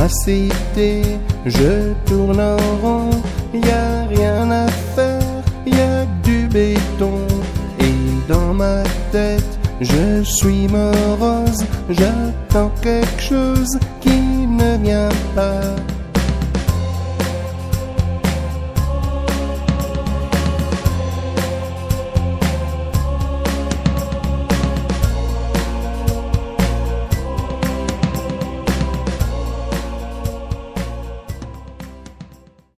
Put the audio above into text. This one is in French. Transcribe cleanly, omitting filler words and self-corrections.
ma cité, je tourne en rond, y a rien à faire, y a du béton. Et dans ma tête, je suis morose, j'attends quelque chose qui ne vient pas.